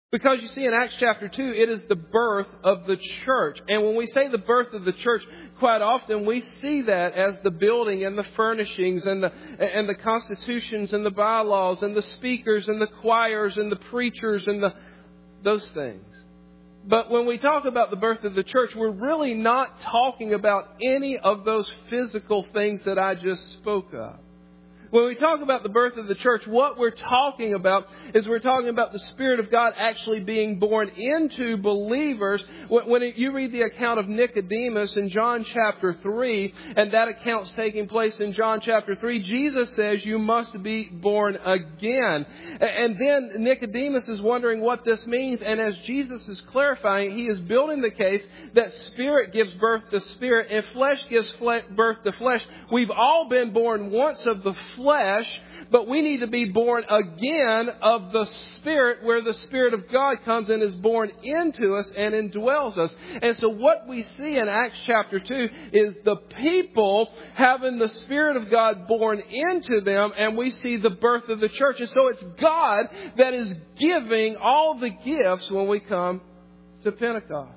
Because you see, in Acts chapter 2, it is the birth of the church. And when we say the birth of the church, quite often we see that as the building and the furnishings and the constitutions and the bylaws and the speakers and the choirs and the preachers and those things. But when we talk about the birth of the church, we're really not talking about any of those physical things that I just spoke of. When we talk about the birth of the church, what we're talking about is we're talking about the Spirit of God actually being born into believers. When you read the account of Nicodemus in John chapter 3, and that account's taking place in John chapter 3, Jesus says you must be born again. And then Nicodemus is wondering what this means. And as Jesus is clarifying, he is building the case that Spirit gives birth to Spirit and flesh gives birth to flesh. We've all been born once of the flesh, but we need to be born again of the Spirit, where the Spirit of God comes and is born into us and indwells us. And so what we see in Acts chapter 2 is the people having the Spirit of God born into them, and we see the birth of the church. And so it's God that is giving all the gifts when we come to Pentecost.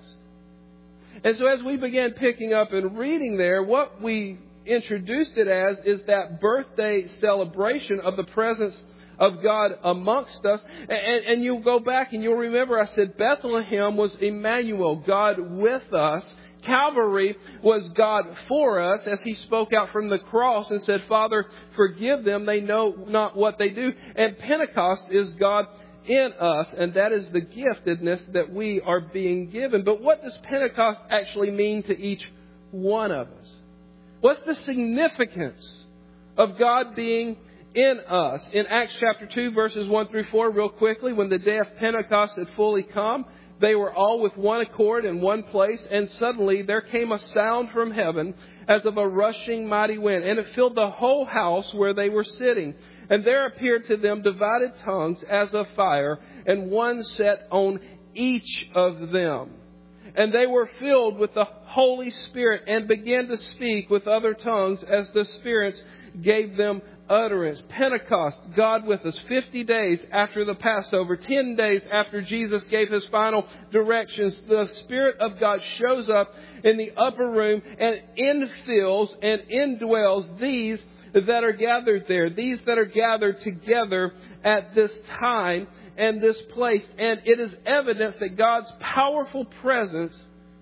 And so as we began picking up and reading there, what we introduced it as is that birthday celebration of the presence of God amongst us. And you'll go back and you'll remember I said Bethlehem was Emmanuel, God with us. Calvary was God for us, as He spoke out from the cross and said, Father, forgive them, they know not what they do. And Pentecost is God in us, and that is the giftedness that we are being given. But what does Pentecost actually mean to each one of us? What's the significance of God being in us? In Acts chapter 2, verses 1 through 4, real quickly, when the day of Pentecost had fully come, they were all with one accord in one place, and suddenly there came a sound from heaven as of a rushing mighty wind, and it filled the whole house where they were sitting. And there appeared to them divided tongues as of fire, and one sat on each of them. And they were filled with the Holy Spirit and began to speak with other tongues as the Spirit gave them utterance. Pentecost, God with us, 50 days after the Passover, 10 days after Jesus gave His final directions, the Spirit of God shows up in the upper room and infills and indwells these that are gathered there, these that are gathered together at this time and this place. And it is evidence that God's powerful presence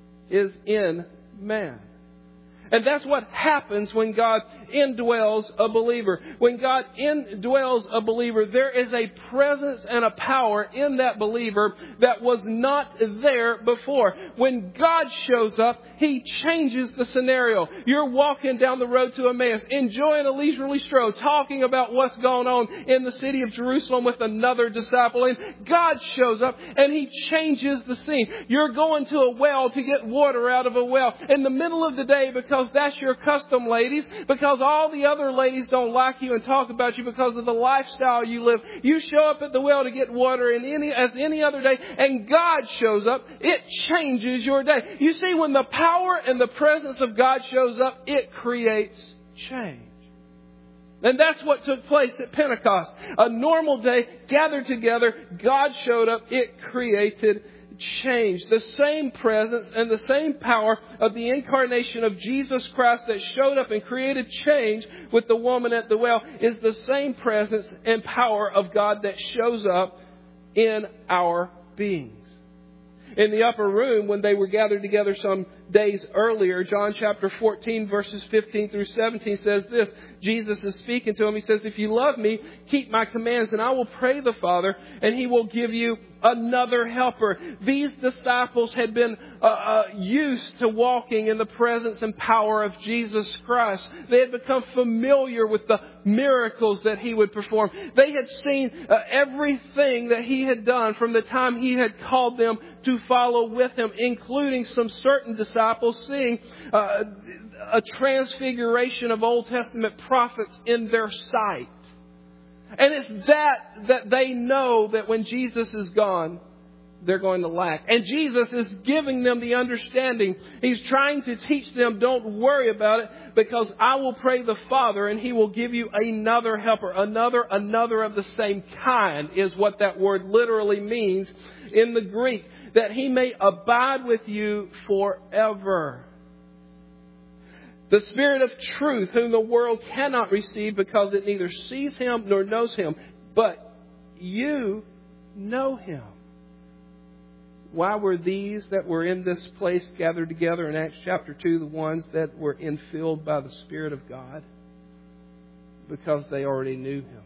is in man. And that's what happens when God indwells a believer. When God indwells a believer, there is a presence and a power in that believer that was not there before. When God shows up, He changes the scenario. You're walking down the road to Emmaus, enjoying a leisurely stroll, talking about what's going on in the city of Jerusalem with another disciple. And God shows up and He changes the scene. You're going to a well to get water out of a well in the middle of the day because that's your custom, ladies, because all the other ladies don't like you and talk about you because of the lifestyle you live. You show up at the well to get water as any other day, and God shows up. It changes your day. You see, when the power and the presence of God shows up, it creates change. And that's what took place at Pentecost. A normal day, gathered together, God showed up, it created change. The same presence and the same power of the incarnation of Jesus Christ that showed up and created change with the woman at the well is the same presence and power of God that shows up in our beings. In the upper room, when they were gathered together some days earlier, John chapter 14, verses 15 through 17 says this. Jesus is speaking to them. He says, if you love me, keep my commands, and I will pray the Father, and He will give you another helper. These disciples had been used to walking in the presence and power of Jesus Christ. They had become familiar with the miracles that He would perform. They had seen everything that He had done from the time He had called them to follow with Him, including some certain disciples seeing a transfiguration of Old Testament prophets in their sight. And it's that they know that when Jesus is gone, they're going to lack. And Jesus is giving them the understanding. He's trying to teach them, don't worry about it, because I will pray the Father and He will give you another helper. Another of the same kind is what that word literally means in the Greek. That He may abide with you forever. The Spirit of truth, whom the world cannot receive because it neither sees Him nor knows Him. But you know Him. Why were these that were in this place gathered together in Acts chapter 2 the ones that were infilled by the Spirit of God? Because they already knew Him.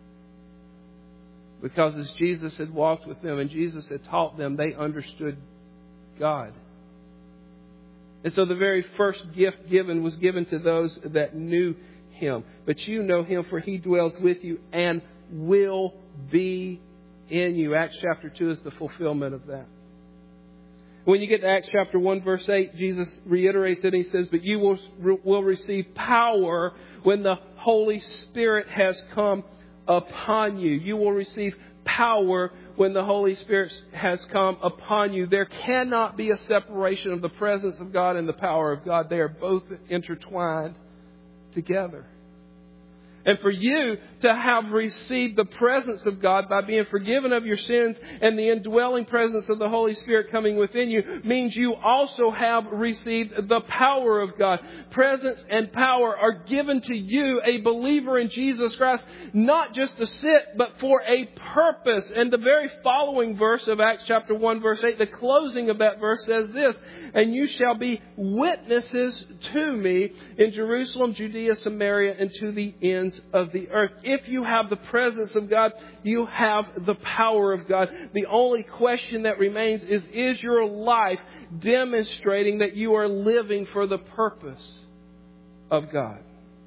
Because as Jesus had walked with them and Jesus had taught them, they understood God. And so the very first gift given was given to those that knew Him. But you know Him, for He dwells with you and will be in you. Acts chapter 2 is the fulfillment of that. When you get to Acts chapter 1 verse 8, Jesus reiterates it and He says, but you will receive power when the Holy Spirit has come upon you. You will receive power when the Holy Spirit has come upon you. There cannot be a separation of the presence of God and the power of God. They are both intertwined together. And for you to have received the presence of God by being forgiven of your sins and the indwelling presence of the Holy Spirit coming within you means you also have received the power of God. Presence and power are given to you, a believer in Jesus Christ, not just to sit, but for a purpose. And the very following verse of Acts chapter 1 verse 8, the closing of that verse says this, and you shall be witnesses to me in Jerusalem, Judea, Samaria, and to the ends of the earth. If you have the presence of God, you have the power of God. The only question that remains is your life demonstrating that you are living for the purpose of God?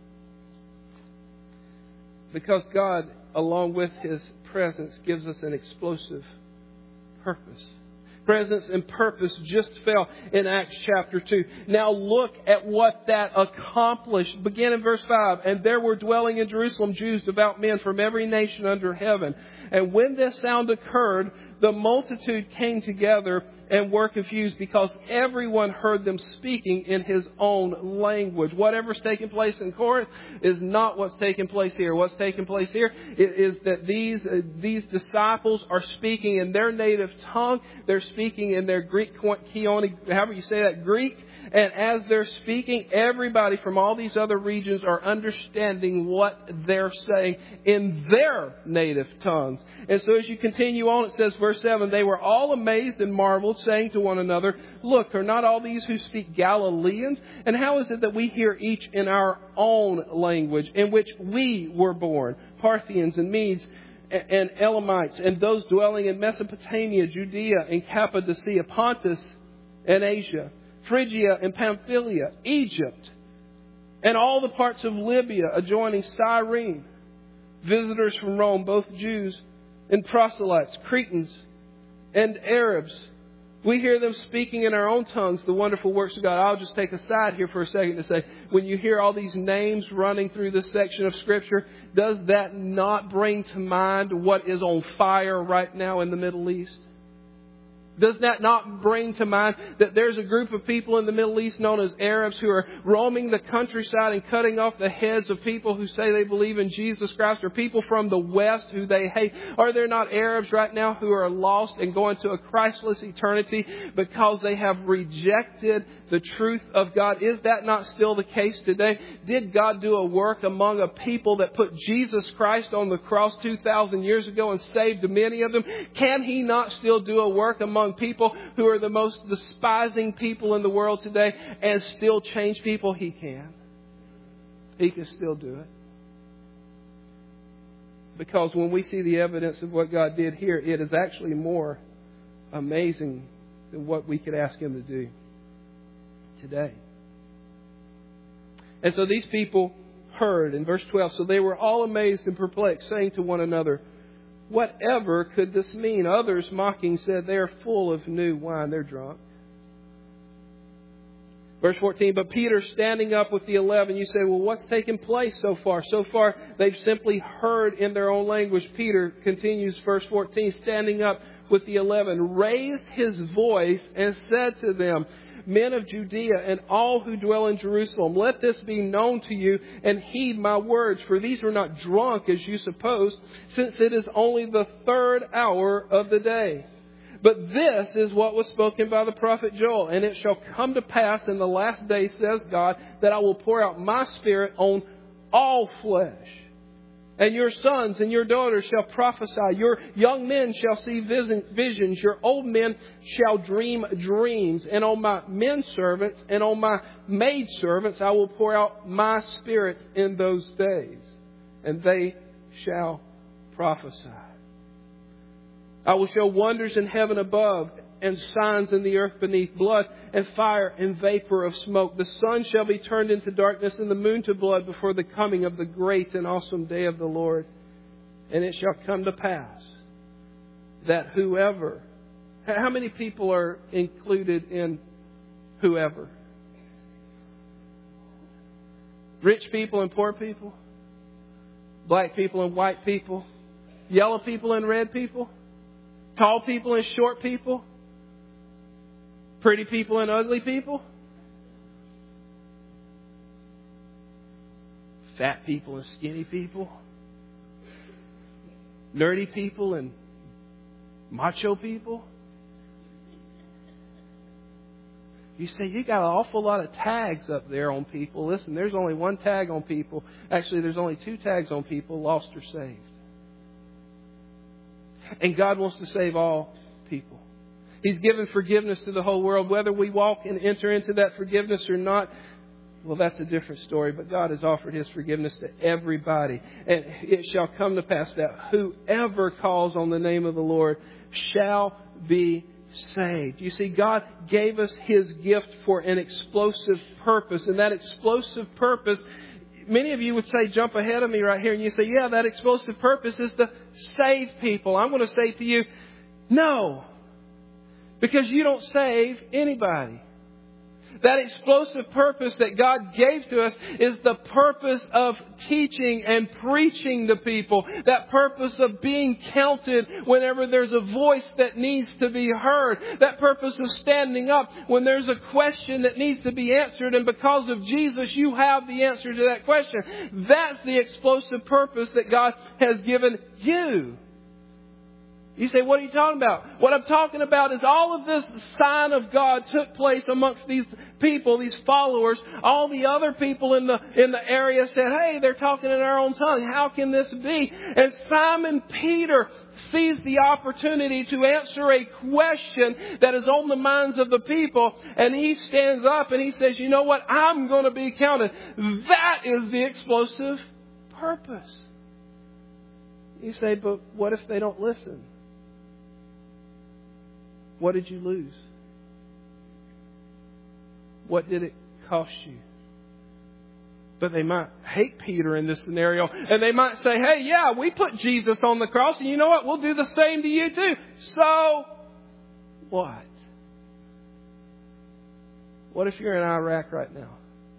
Because God, along with His presence, gives us an explosive purpose. Presence and purpose just fell in Acts chapter 2. Now look at what that accomplished. Begin in verse 5. And there were dwelling in Jerusalem Jews, devout men from every nation under heaven. And when this sound occurred, the multitude came together and were confused because everyone heard them speaking in his own language. Whatever's taking place in Corinth is not what's taking place here. What's taking place here is that these disciples are speaking in their native tongue. They're speaking in their Greek, however you say that, Greek. And as they're speaking, everybody from all these other regions are understanding what they're saying in their native tongues. And so as you continue on, it says, verse 7, they were all amazed and marveled, saying to one another, look, are not all these who speak Galileans? And how is it that we hear each in our own language in which we were born? Parthians and Medes and Elamites and those dwelling in Mesopotamia, Judea and Cappadocia, Pontus and Asia, Phrygia and Pamphylia, Egypt, and all the parts of Libya adjoining Cyrene, visitors from Rome, both Jews and proselytes, Cretans and Arabs. We hear them speaking in our own tongues the wonderful works of God. I'll just take a side here for a second to say, when you hear all these names running through this section of Scripture, does that not bring to mind what is on fire right now in the Middle East? Does that not bring to mind that there's a group of people in the Middle East known as Arabs who are roaming the countryside and cutting off the heads of people who say they believe in Jesus Christ, or people from the West who they hate? Are there not Arabs right now who are lost and going to a Christless eternity because they have rejected the truth of God? Is that not still the case today? Did God do a work among a people that put Jesus Christ on the cross 2,000 years ago and saved many of them? Can He not still do a work among people who are the most despising people in the world today and still change people? He can. He can still do it. Because when we see the evidence of what God did here, it is actually more amazing than what we could ask Him to do today. And so these people heard in verse 12. So they were all amazed and perplexed, saying to one another, whatever could this mean? Others mocking said, they are full of new wine. They're drunk. Verse 14, but Peter standing up with the 11, you say, well, what's taken place so far? So far, they've simply heard in their own language. Peter continues, verse 14, standing up with the 11, raised his voice and said to them, Men of Judea and all who dwell in Jerusalem, let this be known to you and heed my words, for these are not drunk as you suppose, since it is only the 3rd hour of the day. But this is what was spoken by the prophet Joel. And it shall come to pass in the last day, says God, that I will pour out my Spirit on all flesh. And your sons and your daughters shall prophesy. Your young men shall see visions. Your old men shall dream dreams. And on my men servants and on my maid servants I will pour out my Spirit in those days. And they shall prophesy. I will show wonders in heaven above and signs in the earth beneath, blood and fire and vapor of smoke. The sun shall be turned into darkness and the moon to blood before the coming of the great and awesome day of the Lord. And it shall come to pass that whoever... How many people are included in whoever? Rich people and poor people? Black people and white people? Yellow people and red people? Tall people and short people? Pretty people and ugly people? Fat people and skinny people? Nerdy people and macho people? You say, you got an awful lot of tags up there on people. Listen, there's only one tag on people. Actually, there's only 2 tags on people, lost or saved. And God wants to save all people. He's given forgiveness to the whole world. Whether we walk and enter into that forgiveness or not, well, that's a different story. But God has offered His forgiveness to everybody. And it shall come to pass that whoever calls on the name of the Lord shall be saved. You see, God gave us His gift for an explosive purpose. And that explosive purpose, many of you would say, jump ahead of me right here. And you say, yeah, that explosive purpose is to save people. I'm going to say to you, no. Because you don't save anybody. That explosive purpose that God gave to us is the purpose of teaching and preaching to people. That purpose of being counted whenever there's a voice that needs to be heard. That purpose of standing up when there's a question that needs to be answered. And because of Jesus, you have the answer to that question. That's the explosive purpose that God has given you. You say, what are you talking about? What I'm talking about is all of this sign of God took place amongst these people, these followers. All the other people in the area said, hey, they're talking in our own tongue. How can this be? And Simon Peter sees the opportunity to answer a question that is on the minds of the people. And he stands up and he says, you know what? I'm going to be counted. That is the explosive purpose. You say, but what if they don't listen? What did you lose? What did it cost you? But they might hate Peter in this scenario. And they might say, hey, yeah, we put Jesus on the cross. And you know what? We'll do the same to you too. So what? What if you're in Iraq right now?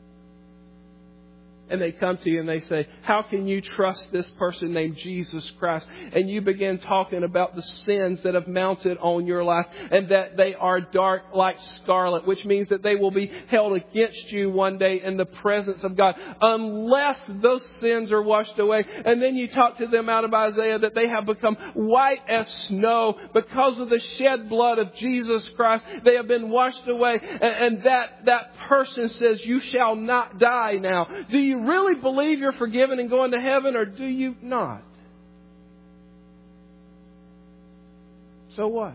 And they come to you and they say, how can you trust this person named Jesus Christ? And you begin talking about the sins that have mounted on your life and that they are dark like scarlet, which means that they will be held against you one day in the presence of God unless those sins are washed away. And then you talk to them out of Isaiah that they have become white as snow because of the shed blood of Jesus Christ. They have been washed away. And that person says, you shall not die now. Do you really believe you're forgiven and going to heaven, or do you not? So what?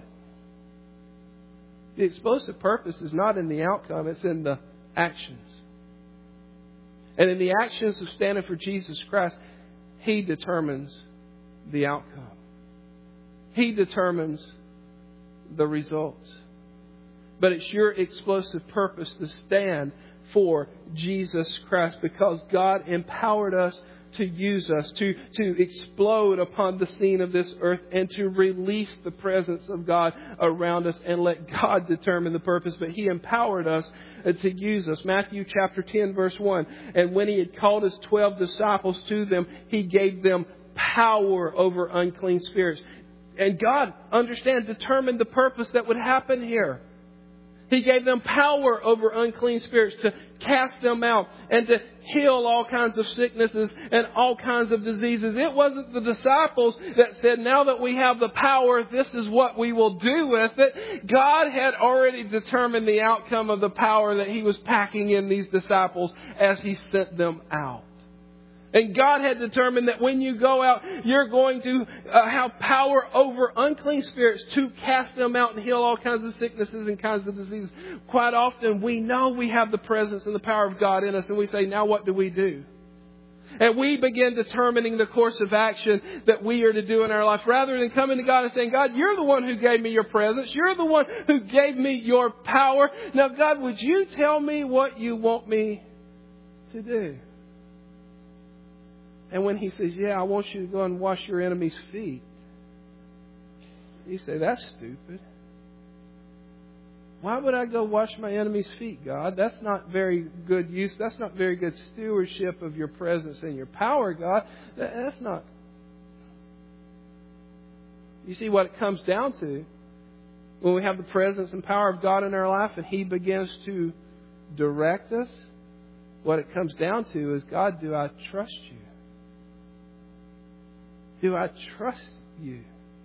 The explosive purpose is not in the outcome, it's in the actions. And in the actions of standing for Jesus Christ, He determines the outcome. He determines the results. But it's your explosive purpose to stand for Jesus Christ because God empowered us to use us, to explode upon the scene of this earth and to release the presence of God around us and let God determine the purpose. But He empowered us to use us. Matthew chapter 10 verse 1. And when He had called His 12 disciples to them, He gave them power over unclean spirits. And God, understand, determined the purpose that would happen here. He gave them power over unclean spirits to cast them out and to heal all kinds of sicknesses and all kinds of diseases. It wasn't the disciples that said, now that we have the power, this is what we will do with it. God had already determined the outcome of the power that He was packing in these disciples as He sent them out. And God had determined that when you go out, you're going to have power over unclean spirits to cast them out and heal all kinds of sicknesses and kinds of diseases. Quite often, we know we have the presence and the power of God in us, and we say, now what do we do? And we begin determining the course of action that we are to do in our life, rather than coming to God and saying, God, you're the one who gave me your presence. You're the one who gave me your power. Now, God, would you tell me what you want me to do? And when He says, yeah, I want you to go and wash your enemy's feet, you say, that's stupid. Why would I go wash my enemy's feet, God? That's not very good use. That's not very good stewardship of your presence and your power, God. That's not. You see what it comes down to when we have the presence and power of God in our life and He begins to direct us? What it comes down to is, God, do I trust you? Do I trust you?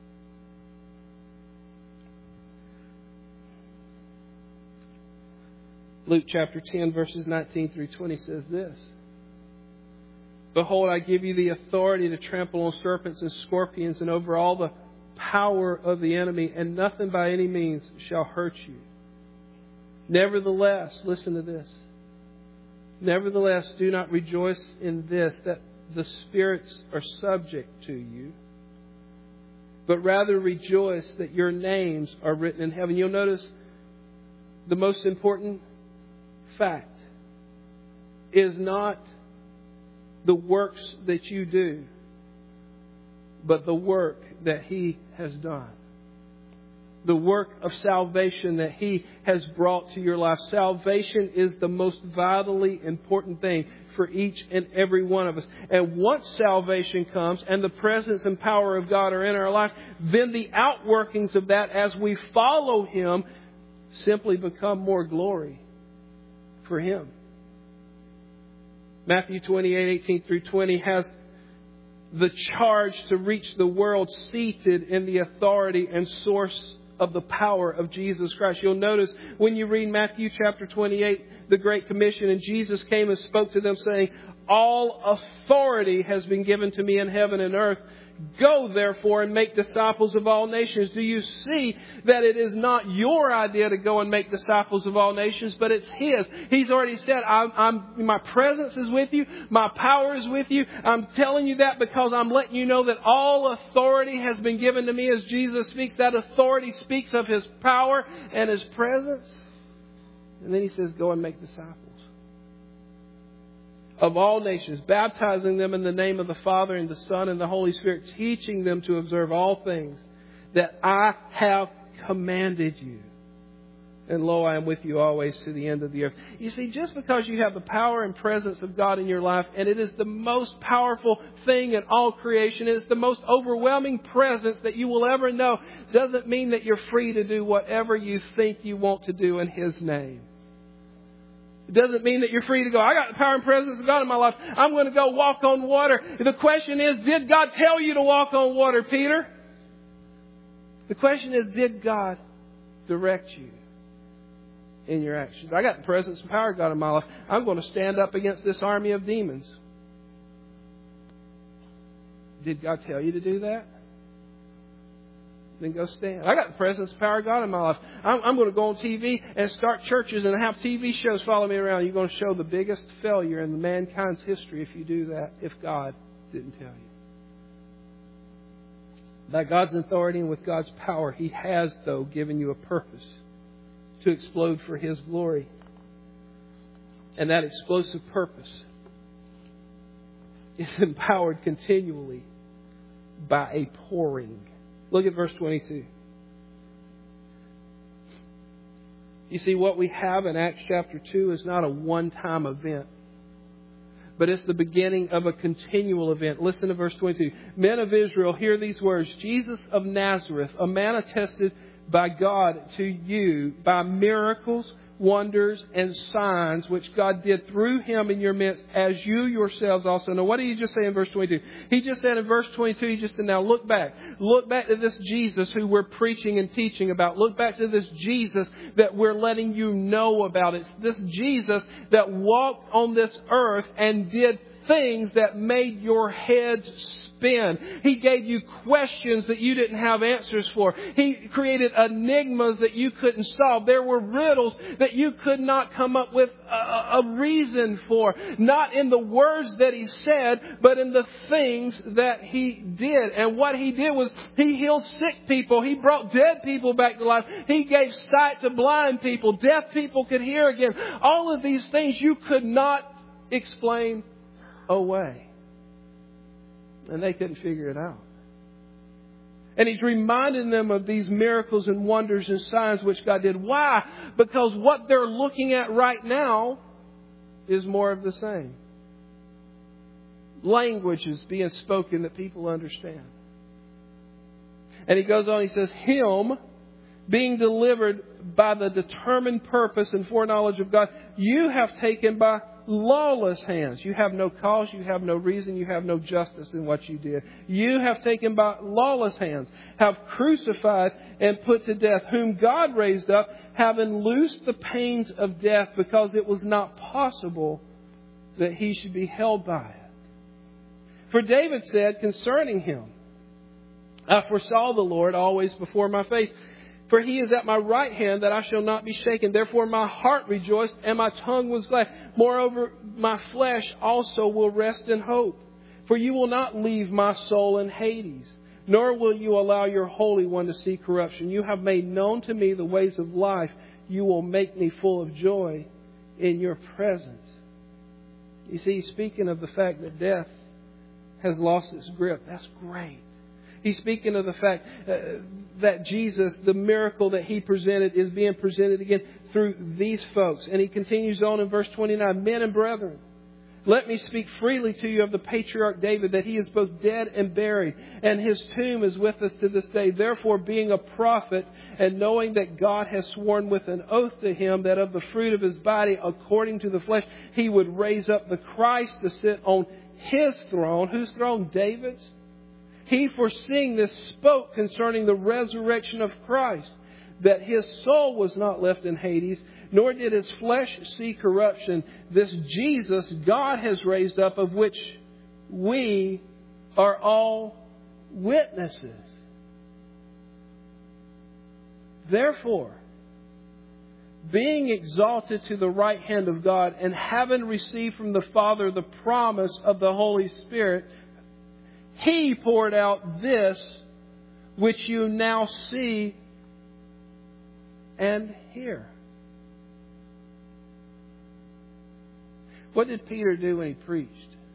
Luke chapter 10 verses 19 through 20 says this. Behold, I give you the authority to trample on serpents and scorpions and over all the power of the enemy, and nothing by any means shall hurt you. Nevertheless, listen to this. Nevertheless, do not rejoice in this, that the spirits are subject to you, but rather rejoice that your names are written in heaven. You'll notice the most important fact is not the works that you do, but the work that He has done. The work of salvation that He has brought to your life. Salvation is the most vitally important thing for each and every one of us. And once salvation comes and the presence and power of God are in our life, then the outworkings of that as we follow Him simply become more glory for Him. Matthew 28:18 through 20 has the charge to reach the world seated in the authority and source of the power of Jesus Christ. You'll notice when you read Matthew chapter 28, the Great Commission, and Jesus came and spoke to them saying, all authority has been given to me in heaven and earth. Go therefore and make disciples of all nations. Do you see that it is not your idea to go and make disciples of all nations, but it's His. He's already said, my presence is with you. My power is with you. I'm telling you that because I'm letting you know that all authority has been given to me. As Jesus speaks, that authority speaks of His power and His presence. And then He says, go and make disciples of all nations, baptizing them in the name of the Father and the Son and the Holy Spirit, teaching them to observe all things that I have commanded you. And lo, I am with you always to the end of the earth. You see, just because you have the power and presence of God in your life, and it is the most powerful thing in all creation, it is the most overwhelming presence that you will ever know, doesn't mean that you're free to do whatever you think you want to do in His name. It doesn't mean that you're free to go, I got the power and presence of God in my life. I'm going to go walk on water. The question is, did God tell you to walk on water, Peter? The question is, did God direct you in your actions? I got the presence and power of God in my life. I'm going to stand up against this army of demons. Did God tell you to do that? Then go stand. I got the presence and power of God in my life. I'm going to go on TV and start churches and have TV shows follow me around. You're going to show the biggest failure in mankind's history if you do that, if God didn't tell you. By God's authority and with God's power, He has, though, given you a purpose to explode for His glory. And that explosive purpose is empowered continually by a pouring. Look at verse 22. You see, what we have in Acts chapter 2 is not a one-time event, but it's the beginning of a continual event. Listen to verse 22. Men of Israel, hear these words. Jesus of Nazareth, a man attested by God to you by miracles, wonders, and signs which God did through Him in your midst, as you yourselves also know. What did He just say in verse 22? He just said in verse 22, He just said, now look back. Look back to this Jesus who we're preaching and teaching about. Look back to this Jesus that we're letting you know about. It's this Jesus that walked on this earth and did things that made your heads spin. He gave you questions that you didn't have answers for. He created enigmas that you couldn't solve. There were riddles that you could not come up with a reason for. Not in the words that He said, but in the things that He did. And what He did was He healed sick people. He brought dead people back to life. He gave sight to blind people. Deaf people could hear again. All of these things you could not explain away. And they couldn't figure it out. And He's reminding them of these miracles and wonders and signs which God did. Why? Because what they're looking at right now is more of the same. Languages being spoken that people understand. And He goes on, He says, Him being delivered by the determined purpose and foreknowledge of God, you have taken by lawless hands. You have no cause, you have no reason, you have no justice in what you did. You have taken by lawless hands, have crucified and put to death, whom God raised up, having loosed the pains of death, because it was not possible that He should be held by it. For David said concerning Him, I foresaw the Lord always before my face. For He is at my right hand, that I shall not be shaken. Therefore my heart rejoiced, and my tongue was glad. Moreover, my flesh also will rest in hope. For you will not leave my soul in Hades, nor will you allow your Holy One to see corruption. You have made known to me the ways of life. You will make me full of joy in your presence. You see, speaking of the fact that death has lost its grip, that's great. He's speaking of the fact that Jesus, the miracle that He presented, is being presented again through these folks. And He continues on in verse 29, Men and brethren, let me speak freely to you of the patriarch David, that he is both dead and buried, and his tomb is with us to this day. Therefore, being a prophet, and knowing that God has sworn with an oath to him that of the fruit of his body, according to the flesh, He would raise up the Christ to sit on His throne. Whose throne? David's. He, foreseeing this, spoke concerning the resurrection of Christ, that His soul was not left in Hades, nor did His flesh see corruption. This Jesus God has raised up, of which we are all witnesses. Therefore, being exalted to the right hand of God, and having received from the Father the promise of the Holy Spirit, He poured out this which you now see and hear. What did Peter do when he preached?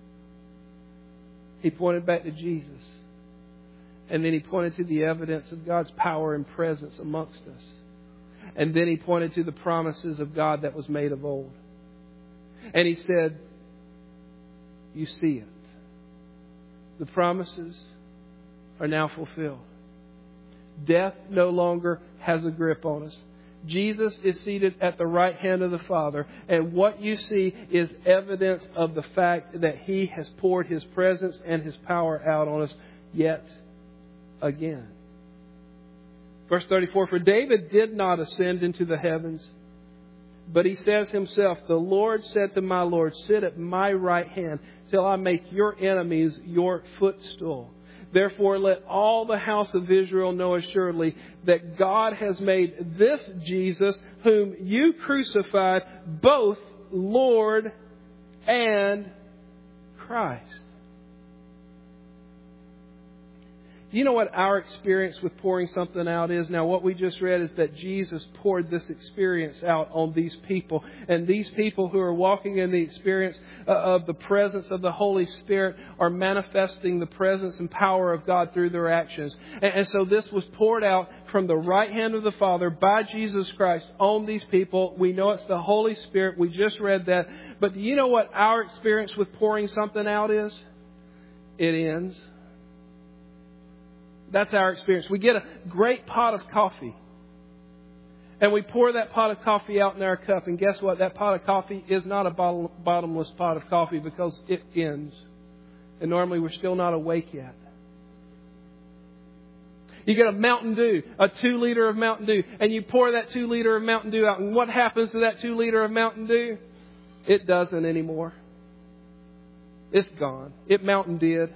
He pointed back to Jesus. And then he pointed to the evidence of God's power and presence amongst us. And then he pointed to the promises of God that was made of old. And he said, you see it. The promises are now fulfilled. Death no longer has a grip on us. Jesus is seated at the right hand of the Father. And what you see is evidence of the fact that He has poured His presence and His power out on us yet again. Verse 34, For David did not ascend into the heavens, but he says himself, The Lord said to my Lord, Sit at my right hand till I make your enemies your footstool. Therefore, let all the house of Israel know assuredly that God has made this Jesus, whom you crucified, both Lord and Christ. You know what our experience with pouring something out is? Now, what we just read is that Jesus poured this experience out on these people. And these people who are walking in the experience of the presence of the Holy Spirit are manifesting the presence and power of God through their actions. And so this was poured out from the right hand of the Father by Jesus Christ on these people. We know it's the Holy Spirit. We just read that. But do you know what our experience with pouring something out is? It ends. That's our experience. We get a great pot of coffee. And we pour that pot of coffee out in our cup. And guess what? That pot of coffee is not a bottomless pot of coffee because it ends. And normally we're still not awake yet. You get a Mountain Dew, a 2 liter of Mountain Dew. And you pour that 2 liter of Mountain Dew out. And what happens to that 2 liter of Mountain Dew? It doesn't anymore. It's gone. It Mountain did.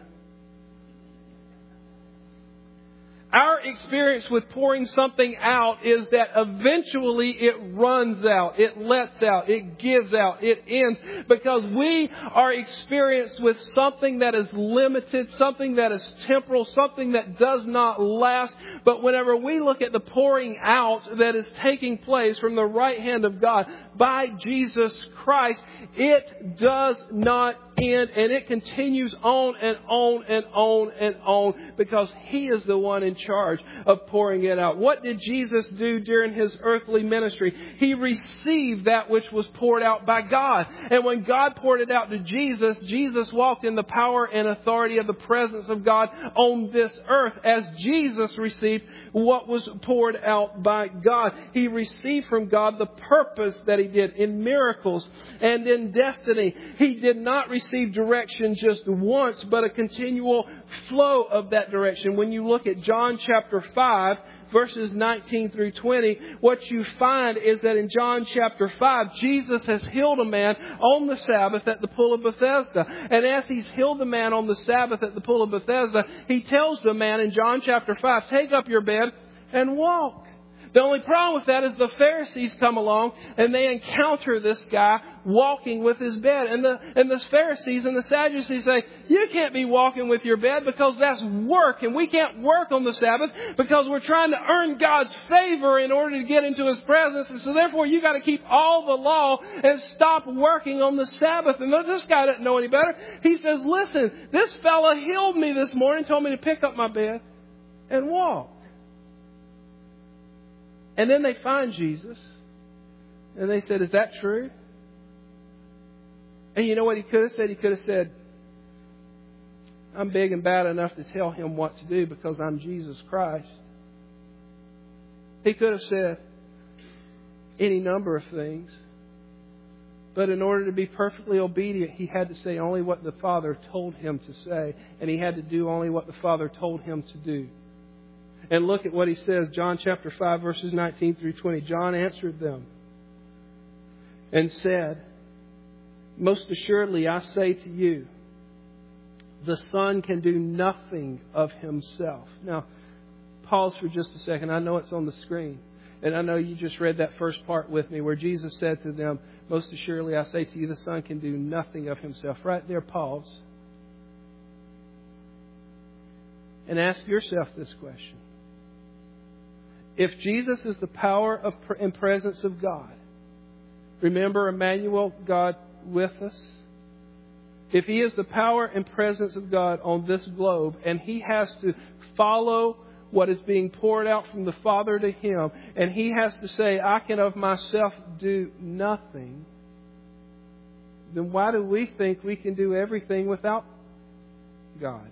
Our experience with pouring something out is that eventually it runs out, it lets out, it gives out, it ends. Because we are experienced with something that is limited, something that is temporal, something that does not last. But whenever we look at the pouring out that is taking place from the right hand of God by Jesus Christ, it does not end, and it continues on and on and on and on because He is the one in charge of pouring it out. What did Jesus do during His earthly ministry? He received that which was poured out by God. And when God poured it out to Jesus, Jesus walked in the power and authority of the presence of God on this earth as Jesus received what was poured out by God. He received from God the purpose that He did in miracles and in destiny. He did not receive direction just once, but a continual flow of that direction. When you look at John chapter 5, verses 19 through 20, what you find is that in John chapter 5, Jesus has healed a man on the Sabbath at the pool of Bethesda. And as He's healed the man on the Sabbath at the pool of Bethesda, He tells the man in John chapter 5, take up your bed and walk. The only problem with that is the Pharisees come along and they encounter this guy walking with his bed. And the Pharisees and the Sadducees say, you can't be walking with your bed because that's work. And we can't work on the Sabbath because we're trying to earn God's favor in order to get into His presence. And so therefore you got to keep all the law and stop working on the Sabbath. And this guy doesn't know any better. He says, listen, this fella healed me this morning, told me to pick up my bed and walk. And then they find Jesus. And they said, is that true? And you know what He could have said? He could have said, I'm big and bad enough to tell him what to do because I'm Jesus Christ. He could have said any number of things. But in order to be perfectly obedient, He had to say only what the Father told Him to say. And He had to do only what the Father told Him to do. And look at what He says, John chapter 5, verses 19 through 20. John answered them and said, most assuredly I say to you, the Son can do nothing of Himself. Now, pause for just a second. I know it's on the screen. And I know you just read that first part with me where Jesus said to them, most assuredly I say to you, the Son can do nothing of Himself. Right there, pause. And ask yourself this question. If Jesus is the power and presence of God, remember Emmanuel, God with us? If He is the power and presence of God on this globe and He has to follow what is being poured out from the Father to Him and He has to say, I can of myself do nothing, then why do we think we can do everything without God?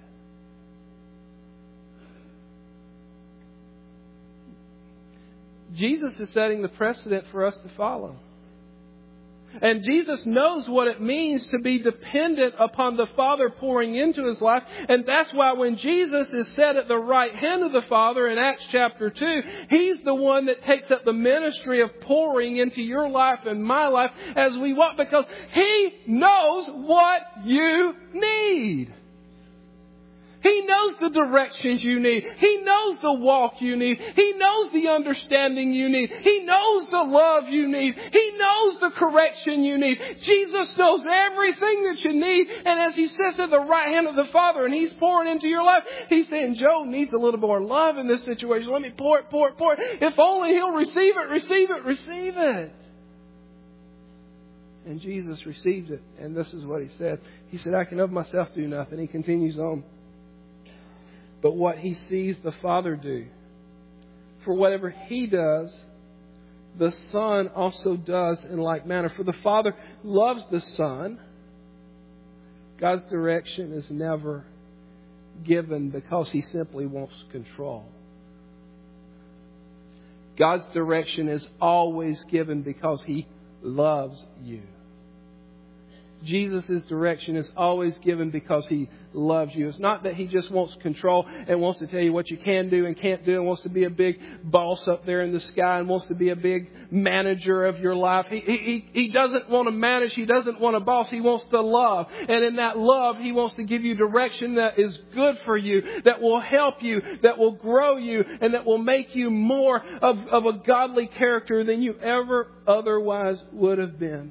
Jesus is setting the precedent for us to follow. And Jesus knows what it means to be dependent upon the Father pouring into His life. And that's why when Jesus is set at the right hand of the Father in Acts chapter 2, He's the one that takes up the ministry of pouring into your life and my life as we walk, because He knows what you need. He knows the directions you need. He knows the walk you need. He knows the understanding you need. He knows the love you need. He knows the correction you need. Jesus knows everything that you need. And as He sits at the right hand of the Father and He's pouring into your life, He's saying, Joe needs a little more love in this situation. Let me pour it, pour it, pour it. If only he'll receive it, receive it, receive it. And Jesus received it. And this is what He said. He said, I can of myself do nothing. He continues on. But what He sees the Father do, for whatever He does, the Son also does in like manner. For the Father loves the Son. God's direction is never given because He simply wants control. God's direction is always given because He loves you. Jesus' direction is always given because He loves you. It's not that He just wants control and wants to tell you what you can do and can't do and wants to be a big boss up there in the sky and wants to be a big manager of your life. He doesn't want to manage. He doesn't want a boss. He wants to love. And in that love, He wants to give you direction that is good for you, that will help you, that will grow you, and that will make you more of a godly character than you ever otherwise would have been.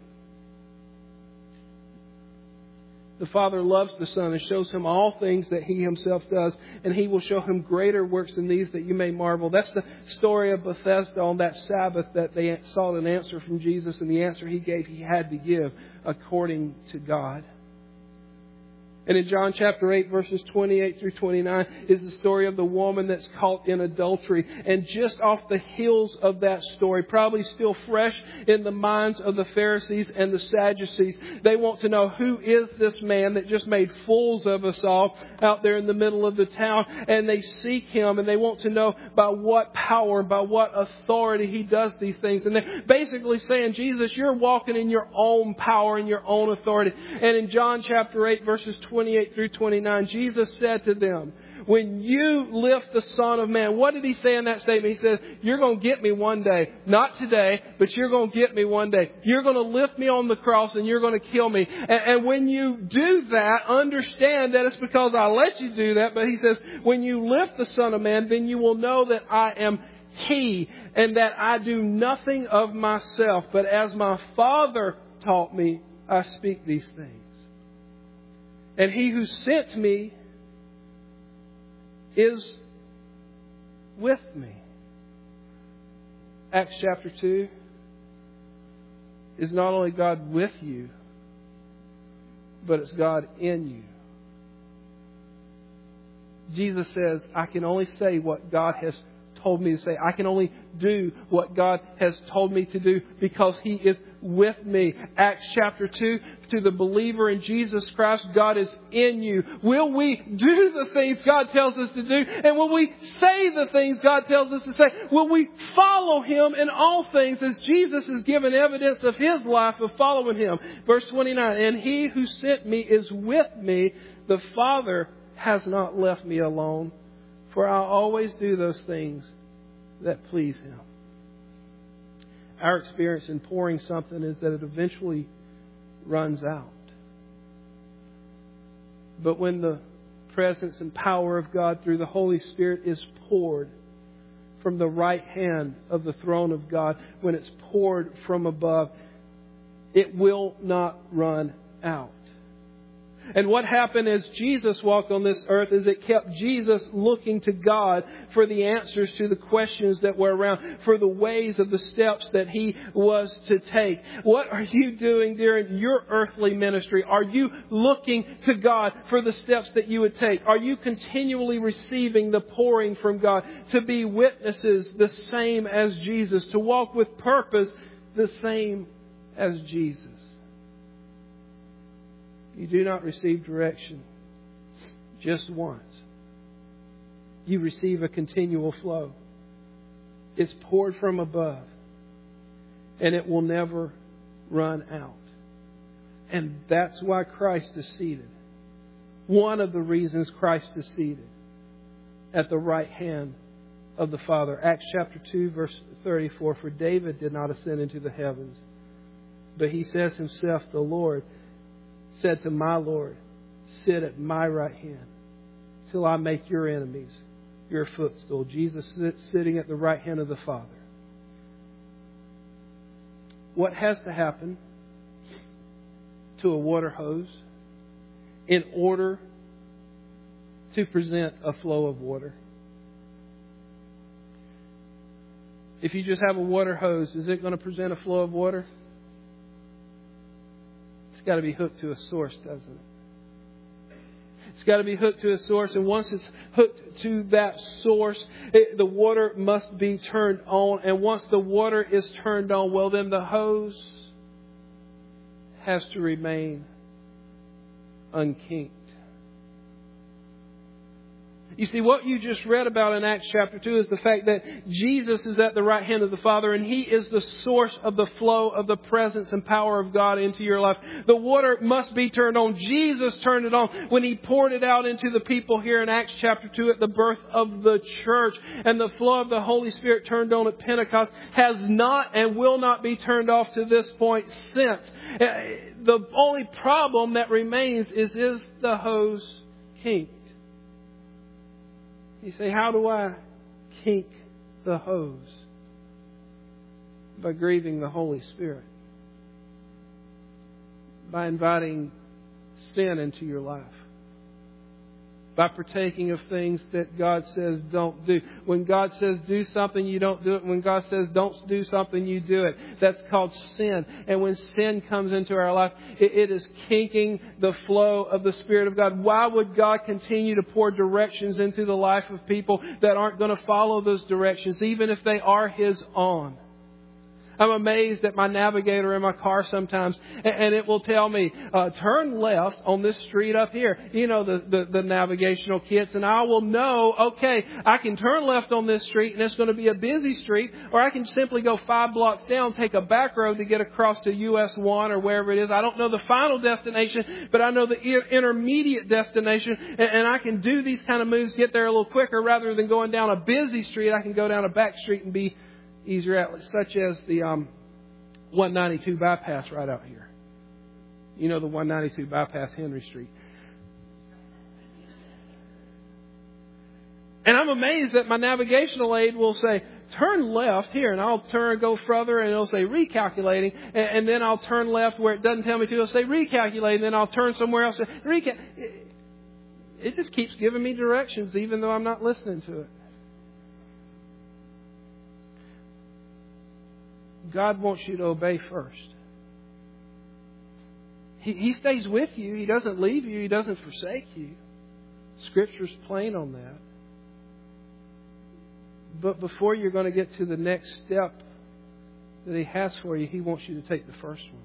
The Father loves the Son and shows Him all things that He Himself does. And He will show Him greater works than these that you may marvel. That's the story of Bethesda on that Sabbath that they sought an answer from Jesus. And the answer He gave, He had to give according to God. And in John chapter 8, verses 28 through 29, is the story of the woman that's caught in adultery. And just off the heels of that story, probably still fresh in the minds of the Pharisees and the Sadducees, they want to know, who is this man that just made fools of us all out there in the middle of the town? And they seek Him and they want to know by what power, by what authority He does these things. And they're basically saying, Jesus, you're walking in your own power and your own authority. And in John chapter 8, verses 28 through 29, Jesus said to them, when you lift the Son of Man, what did He say in that statement? He said, you're going to get me one day. Not today, but you're going to get me one day. You're going to lift me on the cross and you're going to kill me. And when you do that, understand that it's because I let you do that. But He says, when you lift the Son of Man, then you will know that I am He, and that I do nothing of myself, but as my Father taught me, I speak these things. And He who sent me is with me. Acts chapter 2 is not only God with you, but it's God in you. Jesus says, I can only say what God has told me to say. I can only do what God has told me to do because He is with me. Acts chapter 2, to the believer in Jesus Christ, God is in you. Will we do the things God tells us to do? And will we say the things God tells us to say? Will we follow Him in all things as Jesus has given evidence of His life of following Him? Verse 29, and He who sent me is with me. The Father has not left me alone, for I always do those things that please Him. Our experience in pouring something is that it eventually runs out. But when the presence and power of God through the Holy Spirit is poured from the right hand of the throne of God, when it's poured from above, it will not run out. And what happened as Jesus walked on this earth is it kept Jesus looking to God for the answers to the questions that were around, for the ways of the steps that He was to take. What are you doing during your earthly ministry? Are you looking to God for the steps that you would take? Are you continually receiving the pouring from God to be witnesses the same as Jesus, to walk with purpose the same as Jesus? You do not receive direction just once. You receive a continual flow. It's poured from above, and it will never run out. And that's why Christ is seated. One of the reasons Christ is seated at the right hand of the Father. Acts chapter 2, verse 34, for David did not ascend into the heavens, but he says himself, the Lord said to my Lord, sit at my right hand till I make your enemies your footstool. Jesus sitting at the right hand of the Father. What has to happen to a water hose in order to present a flow of water? If you just have a water hose, is it going to present a flow of water? It's got to be hooked to a source, doesn't it? It's got to be hooked to a source. And once it's hooked to that source, the water must be turned on. And once the water is turned on, well, then the hose has to remain unkinked. You see, what you just read about in Acts chapter 2 is the fact that Jesus is at the right hand of the Father, and He is the source of the flow of the presence and power of God into your life. The water must be turned on. Jesus turned it on when He poured it out into the people here in Acts chapter 2 at the birth of the church. And the flow of the Holy Spirit turned on at Pentecost has not and will not be turned off to this point since. The only problem that remains is the hose kinked? You say, how do I kink the hose? By grieving the Holy Spirit. By inviting sin into your life. By partaking of things that God says don't do. When God says do something, you don't do it. When God says don't do something, you do it. That's called sin. And when sin comes into our life, it is kinking the flow of the Spirit of God. Why would God continue to pour directions into the life of people that aren't going to follow those directions, even if they are His own? I'm amazed at my navigator in my car sometimes, and it will tell me, turn left on this street up here. You know, the navigational kits, and I will know, okay, I can turn left on this street, and it's going to be a busy street, or I can simply go 5 blocks down, take a back road to get across to US 1 or wherever it is. I don't know the final destination, but I know the intermediate destination, and I can do these kind of moves, get there a little quicker rather than going down a busy street. I can go down a back street and be easier outlets, such as the 192 bypass right out here. You know, the 192 bypass Henry Street. And I'm amazed that my navigational aid will say, turn left here, and I'll go further, and it'll say recalculating, and then I'll turn left where it doesn't tell me to. It'll say recalculating, and then I'll turn somewhere else. It just keeps giving me directions, even though I'm not listening to it. God wants you to obey first. He stays with you. He doesn't leave you. He doesn't forsake you. Scripture's plain on that. But before you're going to get to the next step that He has for you, He wants you to take the first one.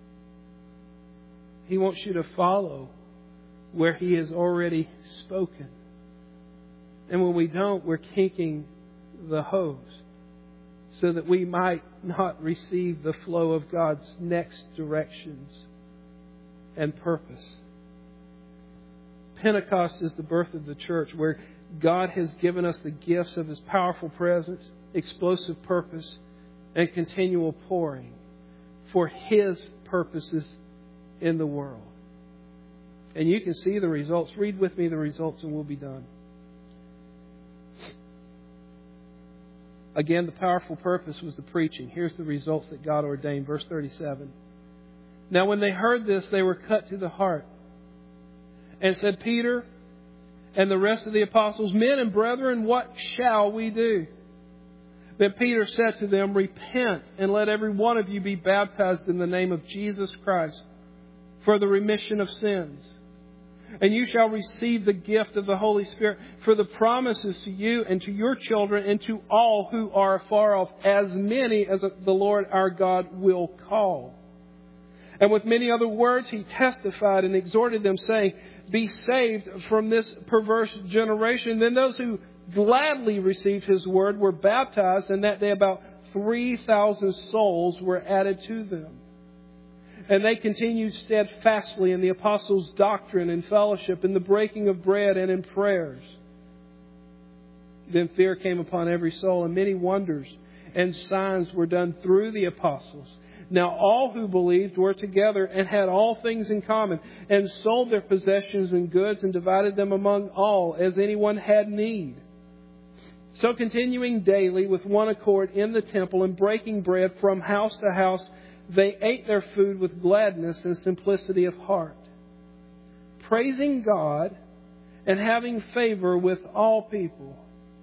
He wants you to follow where He has already spoken. And when we don't, we're kinking the hose, so that we might not receive the flow of God's next directions and purpose. Pentecost is the birth of the church, where God has given us the gifts of His powerful presence, explosive purpose, and continual pouring for His purposes in the world. And you can see the results. Read with me the results and we'll be done. Again, the powerful purpose was the preaching. Here's the results that God ordained. Verse 37. Now when they heard this, they were cut to the heart, and said, Peter and the rest of the apostles, men and brethren, what shall we do? Then Peter said to them, repent, and let every one of you be baptized in the name of Jesus Christ for the remission of sins. And you shall receive the gift of the Holy Spirit, for the promises to you and to your children and to all who are afar off, as many as the Lord our God will call. And with many other words he testified and exhorted them, saying, be saved from this perverse generation. Then those who gladly received His word were baptized, and that day about 3,000 souls were added to them. And they continued steadfastly in the apostles' doctrine and fellowship, in the breaking of bread and in prayers. Then fear came upon every soul, and many wonders and signs were done through the apostles. Now all who believed were together and had all things in common, and sold their possessions and goods and divided them among all as anyone had need. So continuing daily with one accord in the temple and breaking bread from house to house, they ate their food with gladness and simplicity of heart, praising God and having favor with all people.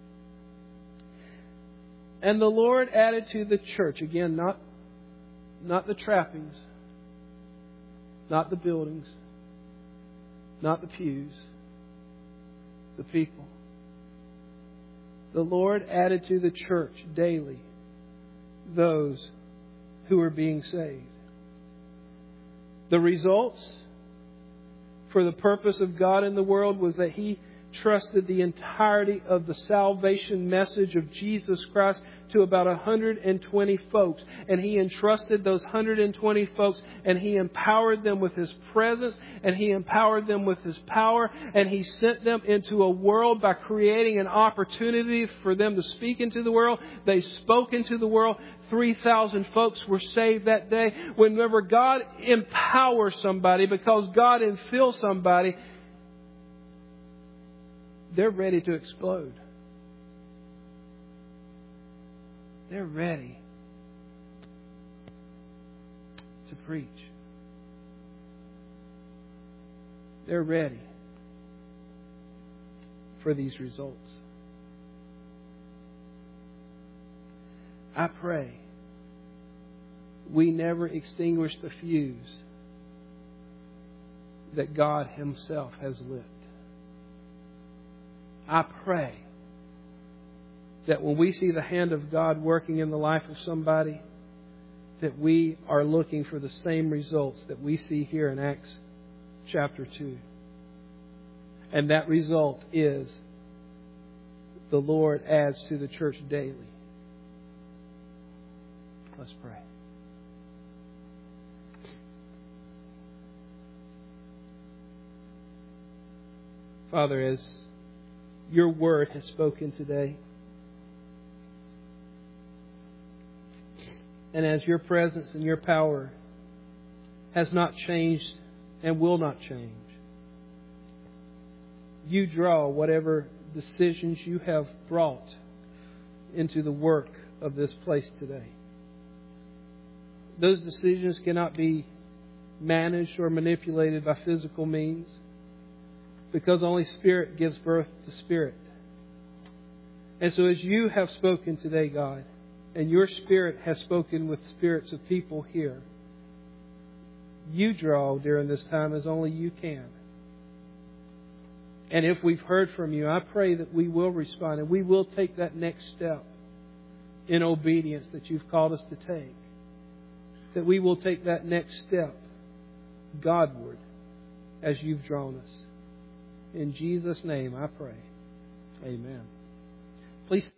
And the Lord added to the church, again, not the trappings, not the buildings, not the pews, the people. The Lord added to the church daily those who are being saved. The results for the purpose of God in the world was that He trusted the entirety of the salvation message of Jesus Christ to about 120 folks. And He entrusted those 120 folks, and He empowered them with His presence, and He empowered them with His power, and He sent them into a world by creating an opportunity for them to speak into the world. They spoke into the world. 3,000 folks were saved that day. Whenever God empowers somebody, because God infills somebody, they're ready to explode. They're ready to preach. They're ready for these results. I pray we never extinguish the fuse that God Himself has lit. I pray that when we see the hand of God working in the life of somebody, that we are looking for the same results that we see here in Acts chapter 2. And that result is the Lord adds to the church daily. Let's pray. Father, as Your Word has spoken today, and as Your presence and Your power has not changed and will not change, You draw whatever decisions You have brought into the work of this place today. Those decisions cannot be managed or manipulated by physical means, because only Spirit gives birth to Spirit. And so as You have spoken today, God, and Your Spirit has spoken with spirits of people here, You draw during this time as only You can. And if we've heard from You, I pray that we will respond and we will take that next step in obedience that You've called us to take. That we will take that next step Godward as You've drawn us. In Jesus' name I pray. Amen. Please.